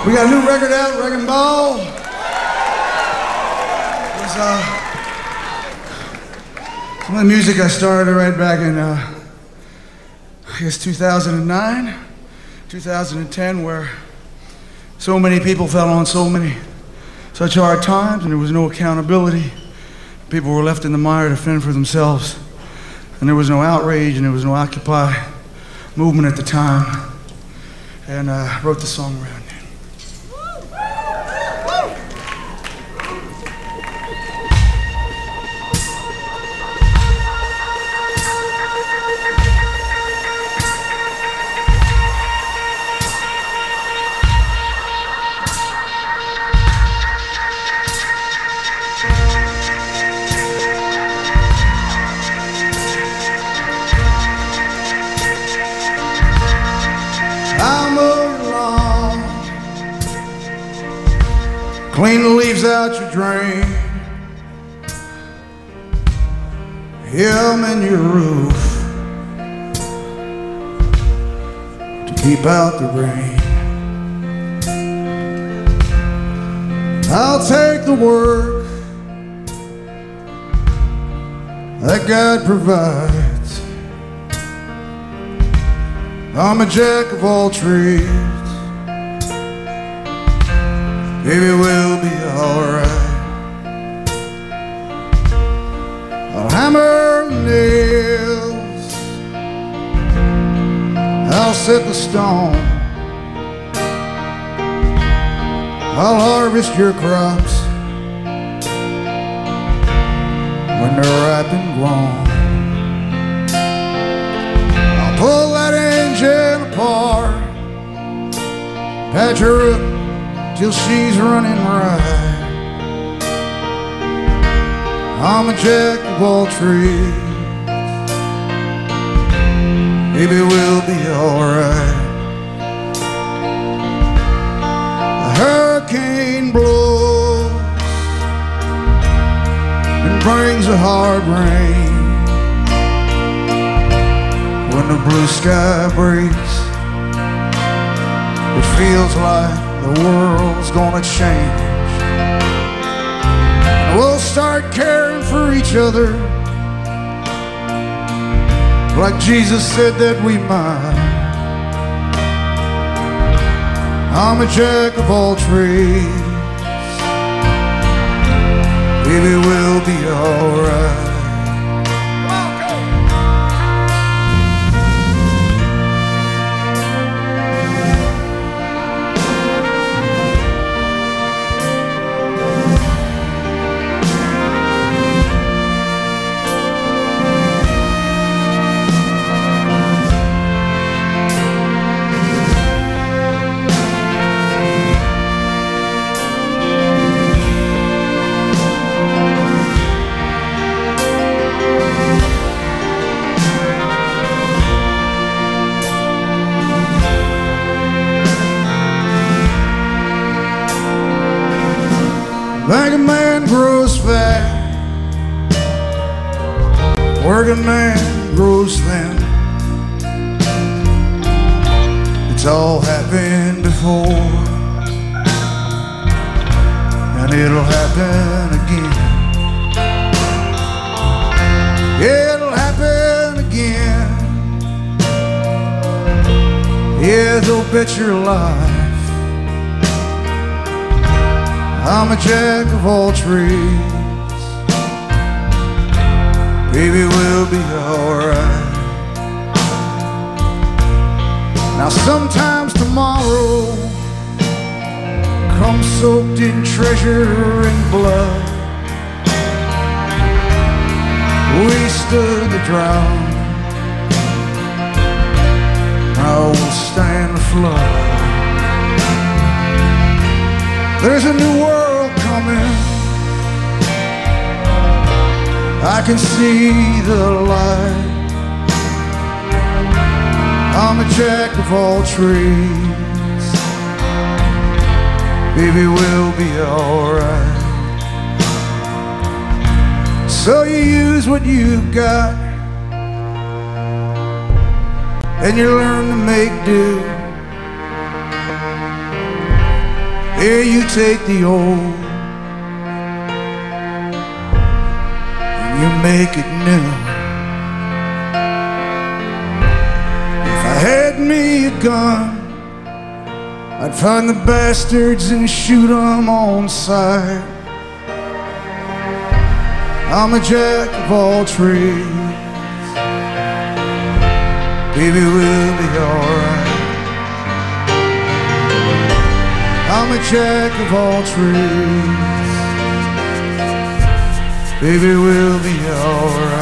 We got a new record out, Wrecking Ball. It's some of the music I started right back in, I guess 2009, 2010, where so many people fell on such hard times, and there was no accountability. People were left in the mire to fend for themselves, and there was no outrage, and there was no Occupy movement at the time. And I wrote the song around it. Clean the leaves out your drain. Hem in your roof to keep out the rain. I'll take the work that God provides. I'm a jack of all trades. Baby, we'll be alright. I'll hammer nails, I'll set the stone, I'll harvest your crops when they're ripe and grown. I'll pull that engine apart, patch her up till she's running right. I'm a jack of all trades. Maybe we'll be alright. A hurricane blows and brings a hard rain. When the blue sky breaks, it feels like the world's gonna change, and we'll start caring for each other like Jesus said that we might. I'm a jack of all trades. Baby, we'll be alright. Like a man grows fat, working man grows thin. It's all happened before, and it'll happen again. Yeah, it'll happen again. Yeah, they'll bet your life. I'm a jack of all trades. Baby, we'll be alright. Now sometimes tomorrow comes soaked in treasure and blood. We stood the drought, now we'll stand the flood. There's a new world coming, I can see the light. I'm a jack of all trades. Baby, we'll be alright. So you use what you've got, and you learn to make do. Here you take the old and you make it new. If I had me a gun, I'd find the bastards and shoot them on sight. I'm a jack of all trades, baby, we'll be alright. I'm a jack of all trades, baby, we'll be alright.